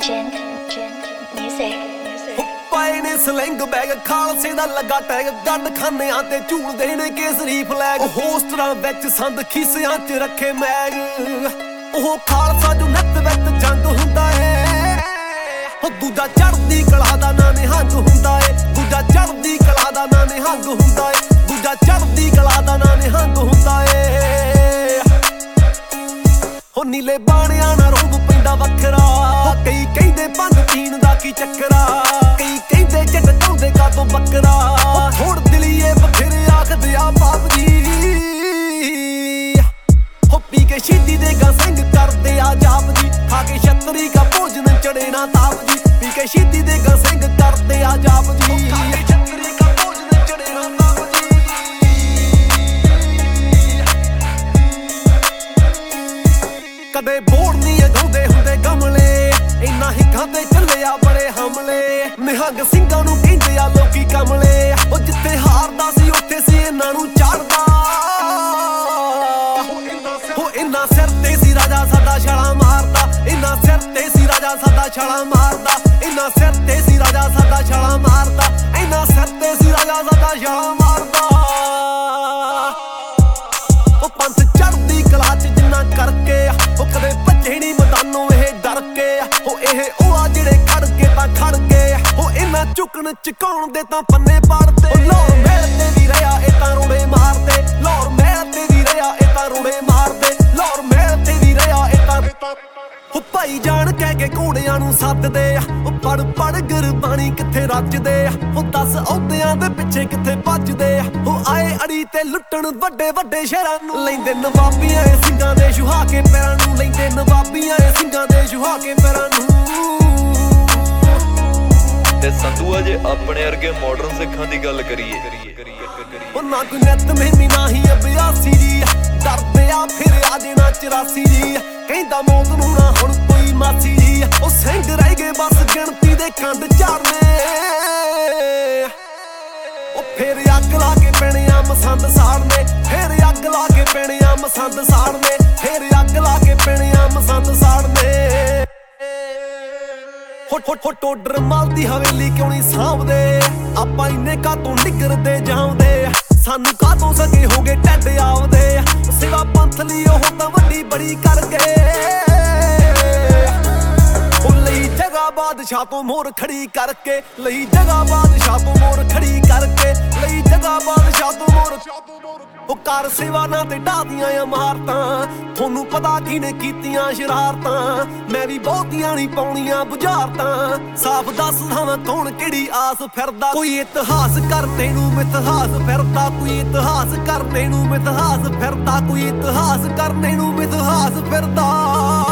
ਪਾਏ ਨੇ sling bag ਖਾਲਸੇ ਦਾ ਲੱਗਾ ਟੈਗ ਗੰਡ ਖਾਨਿਆਂ ਤੇ ਝੂਲਦੇ ਨੇ ਕੇਸਰੀ ਫਲੈਗ ਹੋਸਟਰਾਂ ਵਿੱਚ ਸੰਦ ਖੀਸਿਆਂ 'ਚ ਰੱਖੇ ਮੈਗ ਉਹ ਖਾਲਸਾ ਜੋ ਨੱਤ ਵਿੱਚ ਜੰਗ ਹੁੰਦਾ ਏ ਦੂਜਾ ਚੜ੍ਹਦੀ ਕਲਾ ਦਾ ਨਾਂ ਨਿਹੰਗ ਹੁੰਦਾ ਏ ਦੂਜਾ ਚੜ੍ਹਦੀ ਕਲਾ ਦਾ ਨਾਂ ਨਿਹੰਗ ਹੁੰਦਾ ਏ ਦੂਜਾ ਚੜ੍ਹਦੀ ਕਲਾ ਦਾ ਨਾਂ ਨਿਹੰਗ ਹੁੰਦਾ ਏ ਹੋ ਨੀਲੇ ਬਾਣਿਆਂ ਨਾਲ ਰੋਬ ਪੈਂਦਾ ਵੱਖਰਾ ਕਈ ਕਹਿੰਦੇ ਭੰਗ ਪੀਣ ਦਾ ਕੀ ਚੱਕਰਾ ਕਈ ਕਹਿੰਦੇ ਝਟਕਾਉਂਦੇ ਕਾਤੋਂ ਬੱਕਰਾ ਥੋੜ ਦਿਲੀਏ ਬਥੇਰੇ ਆਖਦੇ ਆ ਬਾਪ ਜੀ ਹੋ ਪੀ ਕੇ ਸ਼ੀਦੀ ਦੇ ਗਾ ਸਿੰਘ ਕਰਦੇ ਆ ਜਾਪ ਜੀ ਖਾ ਕੇ ਛਤਰੀ ਕਾ ਭੋਜਨ ਚੜੇ ਨਾ ਤਾਪ ਜੀ ਪੀ ਕੇ ਸ਼ੀਦੀ ਦੇ ਗਾ ਸਿੰਘ ਕਰਦੇ ਆ ਜਾਪ ਜੀ ਖਾ ਕੇ ਛਤਰੀ ਕਾ ਭੋਜਨ ਚੜੇ ਨਾ ਤਾਪ ਜੀ ਕਦੇ ਬੋੜ ਨਹੀਂ ਅਗਾਉਂਦੇ ਹੁੰਦੇ ਗਮਲੇ ਇੰਨਾ ਹਿੱਕਾਂ ਤੇ ਚੱਲਿਆ ਬੜੇ ਹਮਲੇ ਨਿਹੰਗ ਸਿੰਘਾਂ ਨੂੰ ਕਹਿੰਦੇ ਆ ਲੋਕੀ ਕਮਲੇ ਉਹ ਜਿੱਥੇ ਹਾਰਦਾ ਸੀ ਉੱਥੇ ਸੀ ਇਹਨਾਂ ਨੂੰ ਚੜਦਾ ਉਹ ਇੰਨਾ ਸਿਰ ਤੇ ਸੀ ਰਾਜਾ ਸਾਡਾ ਛਾਲਾ ਮਾਰਦਾ ਇੰਨਾ ਸਿਰ ਤੇ ਸੀ ਰਾਜਾ ਸਾਡਾ ਛਾਲਾ ਮਾਰਦਾ ਇੰਨਾ ਸਿਰ ਤੇ ਸੀ ਰਾਜਾ ਸਾਡਾ ਛਾਲਾ ਮਾਰਦਾ ਇੰਨਾ ਸਿਰ ਤੇ ਸੀ ਰਾਜਾ ਸਾਡਾ ਛਾਲਾ ਮਾਰਦਾ ਉਹ ਪੰਥ ਚੜ੍ਹਦੀ ਕਲਾ 'ਚ ਜਿੰਨਾ ਕਰਕੇ ਉਹ ਕਦੇ ਭੱਜੇ ਨੀ ਮੈਦਾਨੋਂ ਇਹ ਡਰ ਕੇ ਉਹ ਆ ਜਿਹੜੇ ਖੜ ਕੇ ਤਾਂ ਖੜ ਗਏ ਉਹ ਇਹਨਾਂ ਝੁਕਣ ਝੁਕਾਉਣ ਦੇ ਤਾਂ ਪੰਨੇ ਪਾੜਦੇ ਲੋਰ ਮਹਿਲ ਤੇ ਵੀ ਰਿਹਾ ਇਹ ਤਾਂ ਰੋੜੇ ਮਾਰਦੇ ਲੋਰ ਮਹਿਲ ਤੇ ਵੀ ਰਿਹਾ ਇਹ ਤਾਂ ਰੋੜੇ ਮਾਰਦੇ ਲੋਰ ਮਹਿਲ ਤੇ ਵੀ ਰਿਹਾ ਇਹ ਤਾਂ ਉਹ ਭਾਈ ਜਾਣ ਕਹਿ ਕੇ ਘੋੜਿਆਂ ਨੂੰ ਸੱਦਦੇ ਉਹ ਪੜ ਪੜ ਗੁਰਬਾਣੀ ਕਿੱਥੇ ਰੱਜਦੇ ਉਹ 10 ਅਹੁਦਿਆਂ ਦੇ ਪਿੱਛੇ ਕਿੱਥੇ ਭੱਜਦੇ ਉਹ ਆਏ ਅੜੀ ਤੇ ਲੁੱਟਣ ਵੱਡੇ ਵੱਡੇ ਸ਼ਹਿਰਾਂ ਨੂੰ ਲੈਂਦੇ ਨਵਾਬੀਆਂ ਦੇ ਸਿੰਘਾਂ ਦੇ ਛੁਹਾ ਕੇ ਪੈਰਾਂ ਨੂੰ ਲੈਂਦੇ ਨਵਾਬੀਆਂ ਦੇ ਸਿੰਘਾਂ ਦੇ ਛੁਹਾ ਕੇ ਪੈਰਾਂ ਨੂੰ ਤੇ ਸੰਧੂ ਅਜੇ ਆਪਣੇ ਵਰਗੇ ਮਾਡਰਨ ਸਿੱਖਾਂ ਦੀ ਗੱਲ ਕਰੀਏ ਉਹ ਨਾ ਕੋਈ ਨਿੱਤ ਮਹਿਮੀ ਨਾ ਹੀ ਅਭਿਆਸੀ ਜੀ ਡਰਦੇ ਆ ਫਿਰ ਆ ਦੇਣਾ 84 ਜੀ ਕਹਿੰਦਾ ਮੌਤ ਨੂੰ ਨਾ ਹੁਣ ਕੋਈ ਮਾਸੀ ਜੀ ਉਹ ਸਿੰਘ ਰਹਿ ਗਏ ਬਸ ਗਿਣਤੀ ਦੇ ਕੰਡ ਝਾੜਨੇ ਉਹ ਫਿਰ ਅੱਗ ਲਾ ਕੇ ਪੈਣੇ ਆ ਮਸੰਦ ਸਾੜਨੇ ਫਿਰ ਅੱਗ ਲਾ ਕੇ ਪੈਣੇ ਆ ਮਸੰਦ ਸਾੜਨੇ ਫਿਰ ਅੱਗ ਲਾ ਕੇ ਪੈਣੇ ਆ ਮਸੰਦ ਸਾੜਨੇ ਹੋ ਟੋਡਰ ਮਲ ਦੀ ਹਵੇਲੀ ਕਿਉਂ ਨਹੀਂ ਸਾਂਭਦੇ ਆਪਾਂ ਇੰਨੇ ਕਾਤੋਂ ਨਿਗਰਦੇ ਜਾਂਦੇ ਸਾਨੂੰ ਕਾਤੋਂ ਸਕੇ ਹੋ ਗਏ ਟੱਡ ਆਵਦੇ ਸੇਵਾ ਪੰਥ ਲਈ ਉਹ ਤਾਂ ਵੱਡੀ ਬੜੀ ਕਰ ਗਏ ਉਹ ਲਈ ਜਗ੍ਹਾ ਬਾਦਸ਼ਾਹ ਤੋਂ ਮੋਰ ਖੜੀ ਕਰਕੇ ਲਈ ਜਗ੍ਹਾ ਬਾਦਸ਼ਾਹ ਤੋਂ ਮੋਰ ਖੜੀ ਕਰਕੇ ਲਈ ਜਗ੍ਹਾ ਬਾਦਸ਼ਾਹ ਤੋਂ ਮੋਰ ਉਹ ਕਰ ਸੇਵਾ ਨਾ ਤੇ ਢਾਦੀਆਂ ਇਮਾਰਤਾਂ ਤੁਹਾਨੂੰ ਪਤਾ ਕਿਹਨੇ ਕੀਤੀਆਂ ਸ਼ਰਾਰਤਾਂ ਮੈਂ ਵੀ ਬਹੁਤੀਆਂ ਨਹੀਂ ਪਾਉਣੀਆਂ ਬੁਝਾਰਤਾਂ ਸਾਫ਼ ਦੱਸਦਾ ਵਾਂ ਕੌਣ ਕਿਹੜੀ ਆਸ ਫਿਰਦਾ ਕੋਈ ਇਤਿਹਾਸ ਕਰਨੇ ਨੂੰ ਮਿਥਹਾਸ ਫਿਰਦਾ ਕੋਈ ਇਤਿਹਾਸ ਕਰਨੇ ਨੂੰ ਮਿਥਹਾਸ ਫਿਰਦਾ ਕੋਈ ਇਤਿਹਾਸ ਕਰਨੇ ਨੂੰ ਮਿਥਹਾਸ ਫਿਰਦਾ